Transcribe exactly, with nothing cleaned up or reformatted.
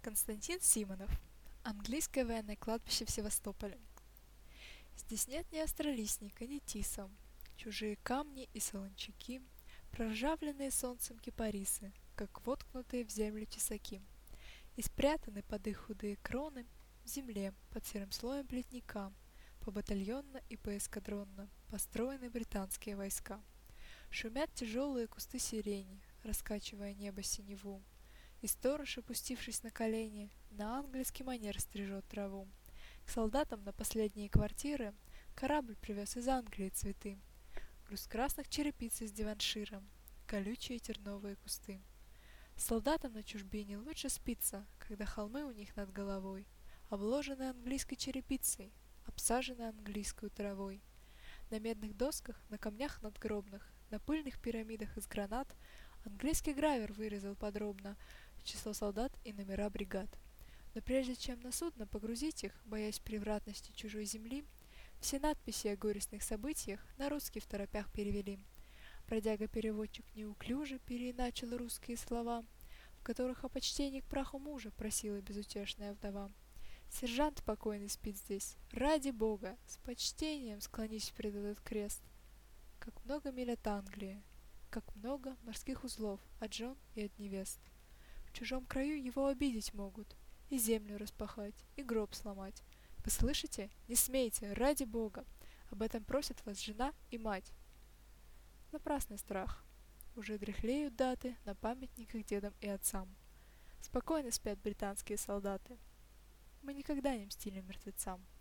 Константин Симонов. Английское военное кладбище в Севастополе. Здесь нет ни астролистника, ни тиса. Чужие камни и солончаки, проржавленные солнцем кипарисы, как воткнутые в землю тесаки, и спрятаны под их худые кроны в земле под серым слоем плетника, побатальонно и поэскадронно построены британские войска. Шумят тяжелые кусты сирени, раскачивая небо синеву, и сторож, опустившись на колени, на английский манер стрижет траву. К солдатам на последние квартиры корабль привез из Англии цветы, груз красных черепиц из диваншира, колючие терновые кусты. Солдатам на чужбине лучше спится, когда холмы у них над головой обложены английской черепицей, обсажены английской травой. На медных досках, на камнях надгробных, на пыльных пирамидах из гранат английский гравер вырезал подробно число солдат и номера бригад. Но прежде чем на судно погрузить их, боясь превратности чужой земли, все надписи о горестных событиях на русский в торопях перевели. Бродяга-переводчик неуклюже переиначил русские слова, в которых о почтении к праху мужа просила безутешная вдова. Сержант покойный спит здесь, ради бога, с почтением склонись пред этот крест. Как много миль от Англии, как много морских узлов от жен и от невест. В чужом краю его обидеть могут, и землю распахать, и гроб сломать. Вы слышите? Не смейте, ради бога! Об этом просят вас жена и мать. Напрасный страх. Уже дряхлеют даты на памятниках дедам и отцам. Спокойно спят британские солдаты. Мы никогда не мстили мертвецам.